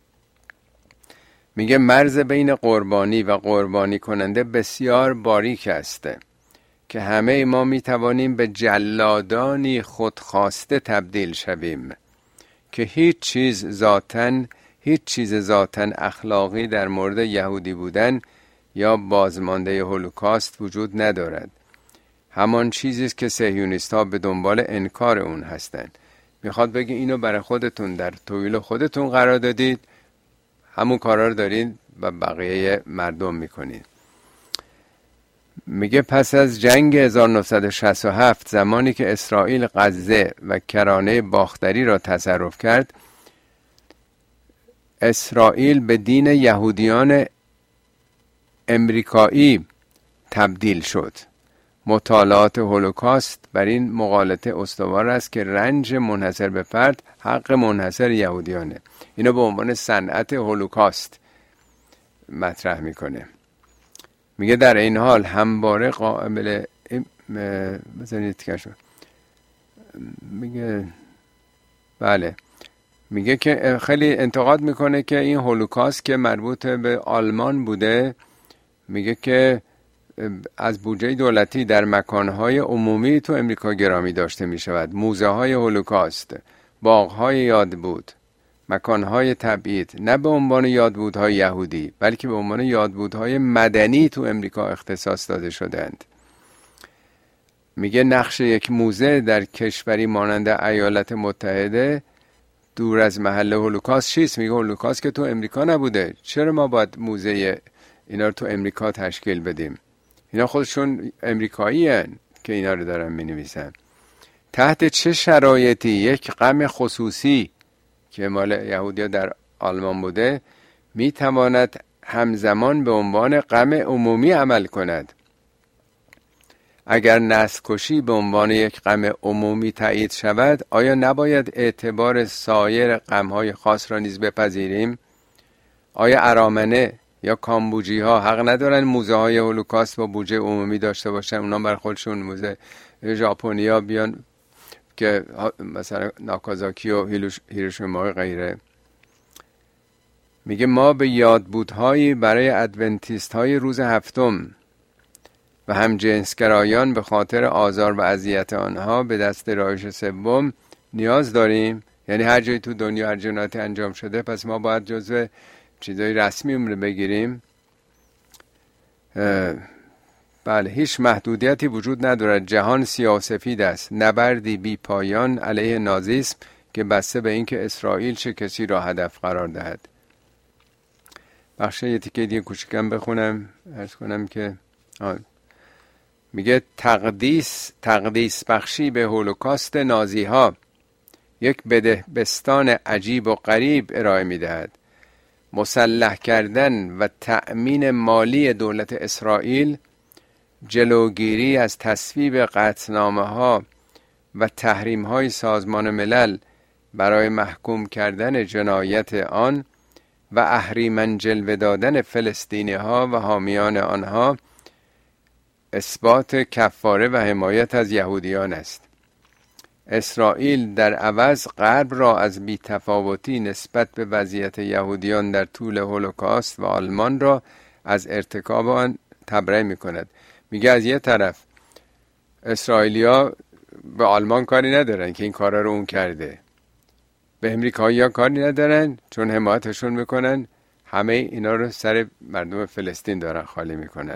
میگه مرز بین قربانی و قربانی کننده بسیار باریک است که همه ما میتوانیم به جلادانی خودخواسته تبدیل شویم که هیچ چیز ذاتاً اخلاقی در مورد یهودی بودن یا بازمانده هولوکاست وجود ندارد. همان چیزی است که صهیونیست‌ها به دنبال انکار اون هستند. میخواد بگه اینو برای خودتون در تویل خودتون قرار دادید، همون کارا رو دارین و بقیه مردم میکنید. میگه پس از جنگ 1967 زمانی که اسرائیل غزه و کرانه باختری را تصرف کرد، اسرائیل به دین یهودیان امریکایی تبدیل شد. مطالعات هولوکاست بر این مغالطه استوار است که رنج منحصر به فرد حق منحصر یهودیانه. اینو به عنوان صنعت هولوکاست مطرح میکنه. میگه در این حال همواره قابل میگه بله، میگه که خیلی انتقاد میکنه که این هولوکاست که مربوط به آلمان بوده، میگه که از بودجه دولتی در مکانهای عمومی تو امریکا گرامی داشته میشود. موزه های هولوکاست، باغهای یادبود، مکانهای تبعید، نه به عنوان یادبودهای یهودی بلکه به عنوان یادبودهای مدنی تو امریکا اختصاص داده شدند. میگه نقش یک موزه در کشوری مانند ایالات متحده دور از محل هولوکاست چیست؟ میگه هولوکاست که تو امریکا نبوده، چرا ما باید موزه اینا رو تو امریکا تشکیل بدیم؟ اینا خودشون امریکایی هن که اینا رو دارن می نویسن. تحت چه شرایطی یک غم خصوصی که مال یهودیا در آلمان بوده می تواند همزمان به عنوان غم عمومی عمل کند؟ اگر نسل کشی به عنوان یک غم عمومی تایید شود، آیا نباید اعتبار سایر غم‌های خاص را نیز بپذیریم؟ آیا ارامنه یا کامبوجی ها حق ندارن موزه های هولوکاست با بودجه عمومی داشته باشن؟ اونا بر خودشون موزه. ژاپنیا بیان که مثلا ناکازاکی و هیروشیما و غیره. میگه ما به یادبودهایی برای ادونتیست های روز هفتم و همجنسگرایان به خاطر آزار و اذیت آنها به دست رایش سوم نیاز داریم. یعنی هر جایی تو دنیا هر جنایتی انجام شده پس ما باید جزو چیزای رسمی رو بگیریم؟ بله، هیچ محدودیتی وجود ندارد. جهان سیاه‌وسفید است، نبردی بی پایان علیه نازیسم که بسته به اینکه اسرائیل چه کسی را هدف قرار دهد. بخش یه تیکه دیگه کوچیکم بخونم، عرض کنم که میگه تقدیس بخشی به هولوکاست نازی ها یک بدهبستان عجیب و غریب ارائه میدهد. مسلح کردن و تأمین مالی دولت اسرائیل، جلوگیری از تصویب قطعنامه ها و تحریم های سازمان ملل برای محکوم کردن جنایت آن و اهریمن جلوه دادن فلسطینی ها و حامیان آنها اثبات کفاره و حمایت از یهودیان است. اسرائیل در عوض غرب را از بی‌تفاوتی نسبت به وضعیت یهودیان در طول هولوکاست و آلمان را از ارتکاب آن تبرئه می کند. میگه از یه طرف اسرائیلیا به آلمان کاری ندارن که این کارا رو اون کرده، به امریکایی‌ها کاری ندارن چون حمایتشون میکنن، همه اینا رو سر مردم فلسطین دارن خالی میکنن.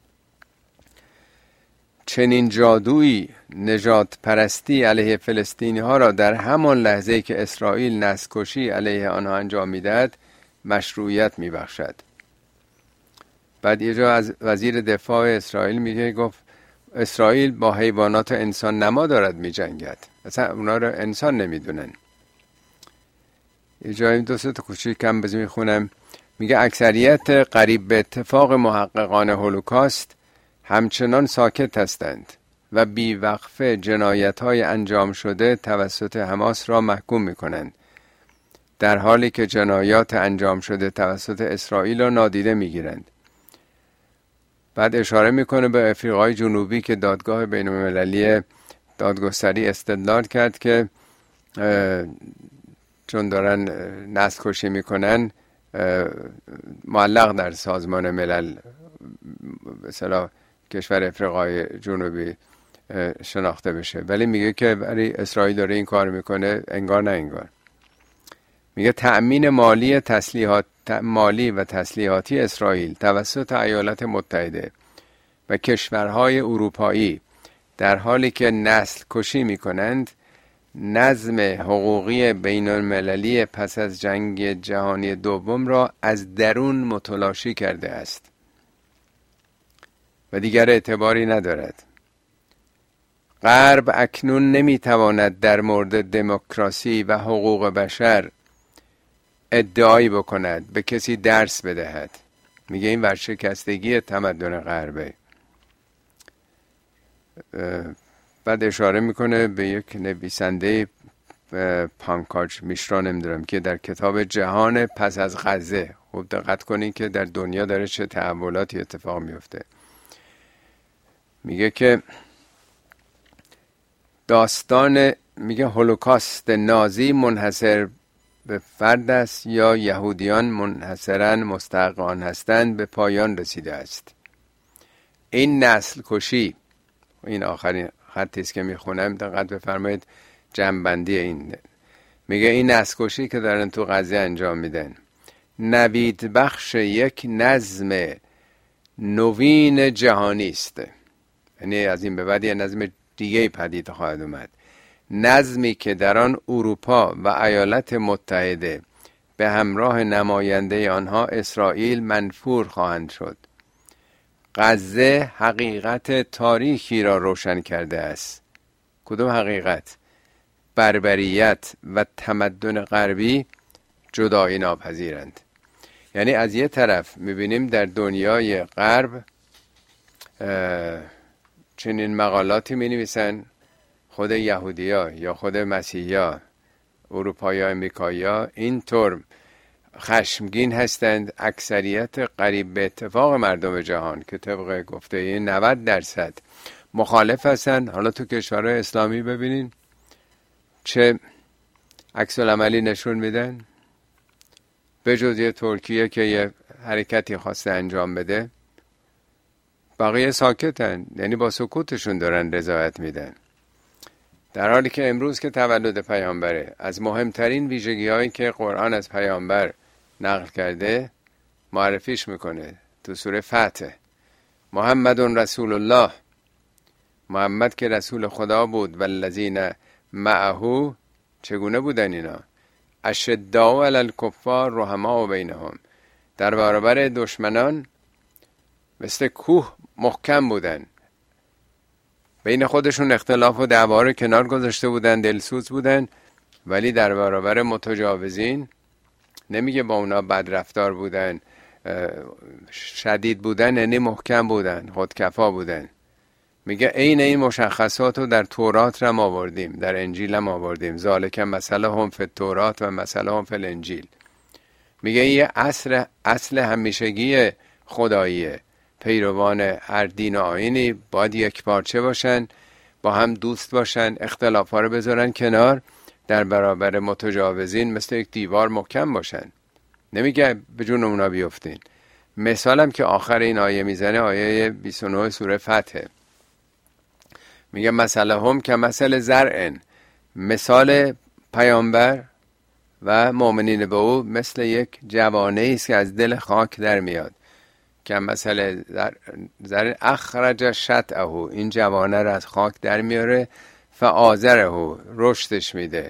چنین جادویی نجات پرستی علیه فلسطینی ها را در همان لحظه که اسرائیل نسل‌کشی علیه آنها انجام میدهد مشروعیت میبخشد. بعد یه جا از وزیر دفاع اسرائیل میگه، گفت اسرائیل با حیوانات انسان نما دارد میجنگد، اصلا اونا رو انسان نمیدونن. یه جایی دو سه تا کوچیکم بذار میخونم. میگه اکثریت قریب به اتفاق محققان هولوکاست همچنان ساکت هستند و بیوقفه جنایت‌های انجام شده توسط حماس را محکوم می‌کنند، در حالی که جنایات انجام شده توسط اسرائیل را نادیده می‌گیرند. بعد اشاره می‌کنه به آفریقای جنوبی که دادگاه بین‌المللی دادگستری استدلال کرد که چون دارن نسل کشی می‌کنن معلق در سازمان ملل مثلا کشور افریقای جنوبی شناخته بشه، ولی میگه که برای اسرائیل داره این کار میکنه انگار نه انگار. میگه تأمین مالی و تسلیحاتی اسرائیل توسط ایالات متحده و کشورهای اروپایی در حالی که نسل کشی میکنند نظم حقوقی بین المللی پس از جنگ جهانی دوم را از درون متلاشی کرده است و دیگر اعتباری ندارد. غرب اکنون نمیتواند در مورد دموکراسی و حقوق بشر ادعایی بکند، به کسی درس بدهد. میگه این ورشکستگی تمدن غربه. بعد اشاره میکنه به یک نویسنده پانکاج میشرا نمیدونم که در کتاب جهان پس از غزه، خوب دقت کنین که در دنیا داره چه تحولاتی اتفاق میفته. میگه که داستان میگه هولوکاست نازی منحصر به فرد است یا یهودیان منحصراً مستحقان هستند به پایان رسیده است. این نسل کشی، این آخرین خطی است که میخونم، دقت بفرمایید جنبندی این. میگه این نسل کشی که دارن تو غزه انجام میدن نوید بخش یک نظم نوین جهانی است. یعنی از این به بعد یه نظم دیگه پدید خواهد اومد، نظمی که در آن اروپا و ایالات متحده به همراه نماینده آنها اسرائیل منفور خواهند شد. غزه حقیقت تاریخی را روشن کرده است. کدوم حقیقت؟ بربریت و تمدن غربی جدایی ناپذیرند. یعنی از یه طرف میبینیم در دنیای غرب چنین مقالاتی مینویسن خود یهودی‌ها یا خود مسیحی‌ها، اروپایی ها، امریکایی ها اینطور خشمگین هستند. اکثریت قریب به اتفاق مردم جهان که طبق گفته این 90% مخالف هستند. حالا تو کشورهای اسلامی ببینین چه عکس العملی نشون میدن. به جز یه ترکیه که یه حرکتی خواسته انجام بده، بقیه ساکتن، یعنی با سکوتشون دارن رضایت میدن. در حالی که امروز که تولد پیامبره، از مهمترین ویژگی هایی که قرآن از پیامبر نقل کرده معرفیش میکنه تو سوره فتح. محمد رسول الله، محمد که رسول خدا بود. والذین معه، چگونه بودن اینا؟ اشداء علی الکفار رحماء بینهم، در برابر دشمنان مثل کوه محکم بودن، بین خودشون اختلاف و دعوا رو کنار گذاشته بودن، دلسوز بودن، ولی در برابر متجاوزین نمیگه با اونا بد رفتار بودن، شدید بودن، یعنی محکم بودن، خودکفا بودن. میگه این مشخصات رو در تورات هم آوردیم، در انجیل هم آوردیم. ذالک مثل هم فی التورات و مثل هم فی الانجیل. میگه یه اصل همیشگی خداییه. پیروان هر دین و آیینی باید یک پارچه باشن، با هم دوست باشن، اختلافا رو بذارن کنار، در برابر متجاوزین مثل یک دیوار محکم باشن. نمیگه به جون اونا بیفتین. مثالم که آخر این آیه میزنه آیه 29 سوره فتح، میگه مثل هم که مثل زرع، مثال پیامبر و مؤمنین به او مثل یک جوانه است که از دل خاک در میاد. که مثل زرع اخرج شطأه، این جوانه رو از خاک در میاره، فآزره، رشدش میده،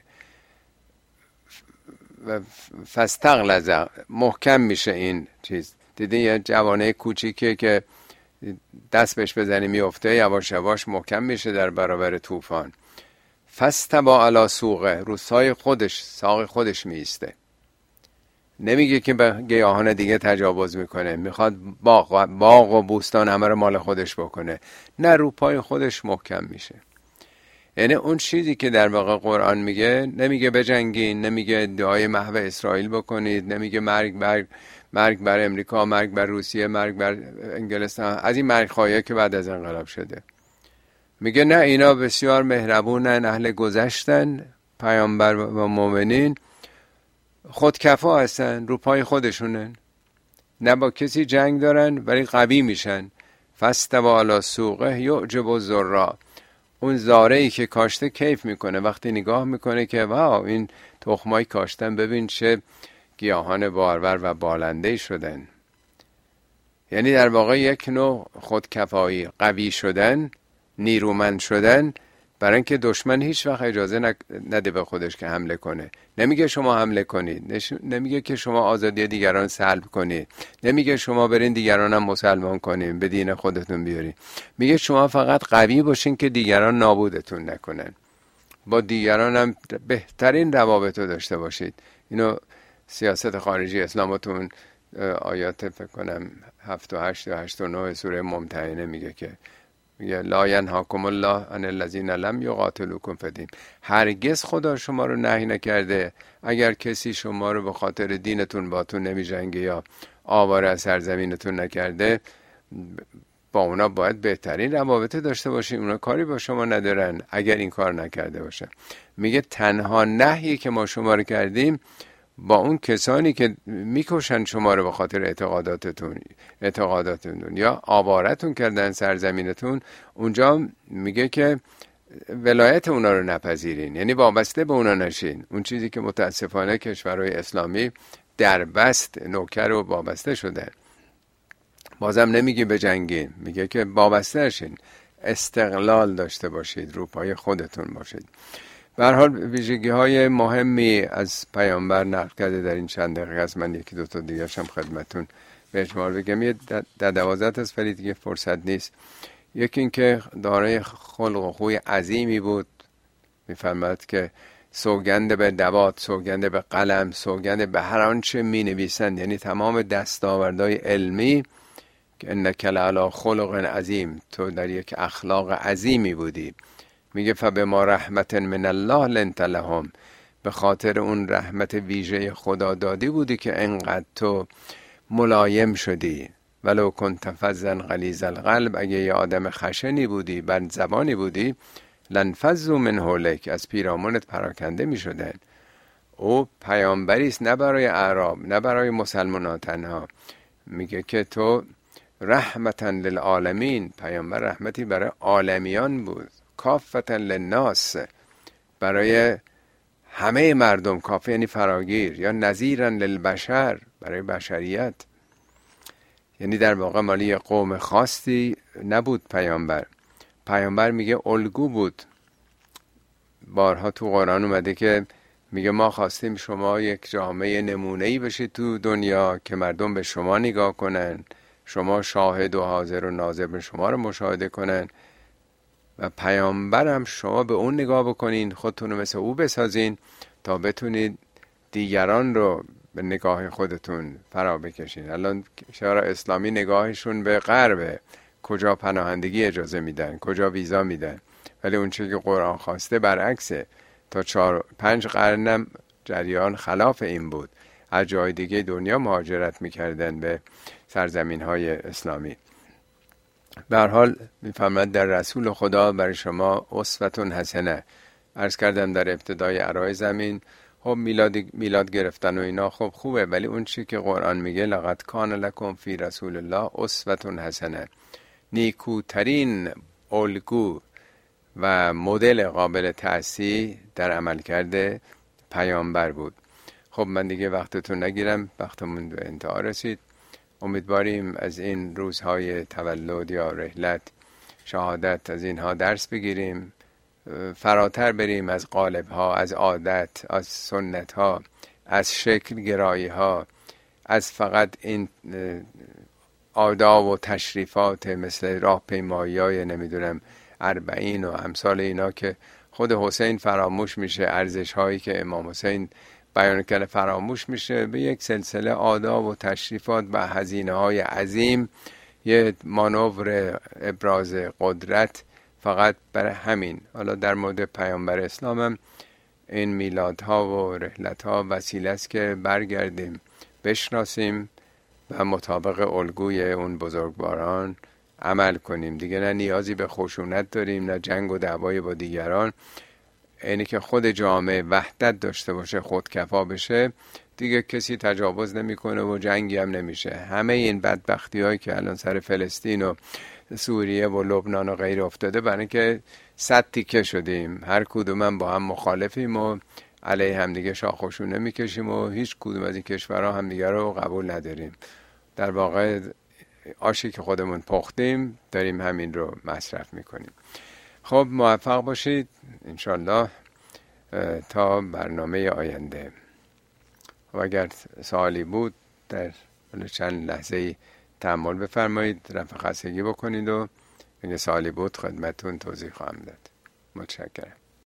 فاستغلظ، محکم میشه این چیز. دیدین یه جوانه کوچیکه که دست بهش بزنی میفته، یواش یواش محکم میشه در برابر طوفان. فاستوی علی سوقه، رو ساق خودش میسته. نمیگه که به گیاهان دیگه تجاوز میکنه، میخواد باغ و بوستان همه رو مال خودش بکنه، نه، رو پای خودش محکم میشه. یعنی اون چیزی که در واقع قرآن میگه، نمیگه بجنگین، نمیگه ادعای محو اسرائیل بکنید، نمیگه مرگ بر امریکا، مرگ بر روسیه، مرگ بر انگلستان، از این مرگ خواهی که بعد از انقلاب شده. میگه نه، اینا بسیار مهربونن، اهل گذشتن، پیامبر و مؤمنین خودکفا هستن، رو پای خودشونن، نه با کسی جنگ دارن ولی قوی میشن. فاستوی علی سوقه یعجب الزراع، اون زارعی که کاشته کیف میکنه وقتی نگاه میکنه که واو این تخمای کاشتن ببین چه گیاهان بارور و بالنده شدن. یعنی در واقع یک نوع خودکفایی، قوی شدن، نیرومند شدن، برای اینکه دشمن هیچ وقت اجازه نده به خودش که حمله کنه. نمیگه شما حمله کنید، نمیگه که شما آزادی دیگران سلب کنید، نمیگه شما برین دیگران هم مسلمان کنین به دین خودتون بیارین. میگه شما فقط قوی باشین که دیگران نابودتون نکنن، با دیگران هم بهترین روابط رو داشته باشید. اینو سیاست خارجی اسلامتون آیات فکر کنم 7 و 8 و 8 و 9 سوره ممتحنه میگه که میگه لا ینهاکم الله عن الذین لم یقاتلوکم فی الدین. هرگز خدا شما رو نهی نکرده اگر کسی شما رو به خاطر دینتون باتون نمیجنگه یا آواره از سرزمینتون نکرده، با اونا باید بهترین روابط داشته باشین. اونا کاری با شما ندارن اگر این کار نکرده باشه. میگه تنها نهی که ما شما رو کردیم با اون کسانی که میکشن شما رو به خاطر اعتقاداتتون یا آوارتون کردن سرزمینتون، اونجا میگه که ولایت اونا رو نپذیرین، یعنی وابسته به اونا نشین. اون چیزی که متاسفانه کشورهای اسلامی در بست نوکر و وابسته شدن. بازم نمیگه بجنگین، میگه که وابسته نشین، استقلال داشته باشید، رو پای خودتون باشید. به هر حال ویژگی های مهمی از پیامبر نقل کرده در این چند دقیقه است. من یکی دو تا دیگه هم خدمتون به اجمال بگم. یه 12 است ولی دیگه فرصت نیست. یکی این که دارای خلق و خوی عظیمی بود. میفرماد که سوگند به دوات، سوگند به قلم، سوگند به هر آنچه می نویسند، یعنی تمام دستاوردهای علمی، که انک لعلی خلق عظیم، تو در یک اخلاق عظیمی بودی. میگه فبما رحمت من الله لنت لهم، به خاطر اون رحمت ویژه خدا دادی بودی که انقدر تو ملایم شدی. ولو کنت فظا غلیظ القلب، اگه یه آدم خشنی بودی، بد زبانی بودی، لنفضوا من حولک، از پیرامونت پراکنده میشدن. او پیامبری است نه برای اعراب، نه برای مسلمانان تنها. میگه که تو رحمتا للعالمین، پیامبر رحمتی برای عالمیان بود. کافتا للناس، برای همه مردم. کافه یعنی فراگیر، یا نذیرا للبشر، برای بشریت. یعنی در واقع مالی یه قوم خاصی نبود پیامبر. پیامبر میگه الگو بود. بارها تو قرآن اومده که میگه ما خواستیم شما یک جامعه نمونه‌ای بشید تو دنیا که مردم به شما نگاه کنن، شما شاهد و حاضر و ناظر شما رو مشاهده کنن، و پیامبر هم شما به اون نگاه بکنین، خودتون رو مثل او بسازین تا بتونید دیگران رو به نگاه خودتون فرا بکشین. الان شهر اسلامی نگاهشون به غربه، کجا پناهندگی اجازه میدن، کجا ویزا میدن، ولی اون چیزی که قرآن خواسته برعکسه. تا 4-5 قرنم جریان خلاف این بود. از جای دیگه دنیا مهاجرت میکردن به سرزمین های اسلامی. به هر حال میفهمد در رسول خدا برای شما اسوه حسنه. عرض کردم در ابتدای عرای زمین، خب میلاد گرفتن و اینا خب خوبه، ولی اون چی که قرآن میگه لقد کان لکم فی رسول الله اسوه حسنه، نیکوترین الگو و مدل قابل تأسیس در عمل کرده پیامبر بود. خب من دیگه وقتتون نگیرم، وقتمون به انتها رسید. امیدواریم از این روزهای تولد یا رحلت شهادت از اینها درس بگیریم، فراتر بریم از قالب ها، از عادت، از سنت ها، از شکل گرایی ها، از فقط این آداب و تشریفات مثل راهپیمایی های نمیدونم 40 و امثال اینا که خود حسین فراموش میشه، ارزش هایی که امام حسین بیان کرده فراموش میشه، به یک سلسله آداب و تشریفات و هزینه های عظیم، یه مانور ابراز قدرت فقط برای همین. حالا در مورد پیامبر اسلام هم این میلادها و رحلتها وسیله است که برگردیم بشناسیم و مطابق الگوی اون بزرگواران عمل کنیم. دیگه نه نیازی به خشونت داریم، نه جنگ و دعوای با دیگران. اینی که خود جامعه وحدت داشته باشه، خودکفا بشه، دیگه کسی تجاوز نمیکنه و جنگی هم نمیشه. همه این بدبختی هایی که الان سر فلسطین و سوریه و لبنان و غیر افتاده برای اینکه 100 تیکه شدیم، هر کدوم با هم مخالفیم و علیه همدیگه شاخوشونه میکشیم و هیچ کدوم از این کشورها همدیگه رو قبول نداریم. در واقع آشی که خودمون پختیم داریم همین رو مصرف میکنیم. خب موفق باشید انشالله تا برنامه آینده. و اگر سوالی بود در چند لحظه تأمل بفرمایید، رفع خستگی بکنید و اگه سوالی بود خدمتون توضیح خواهم داد. متشکرم.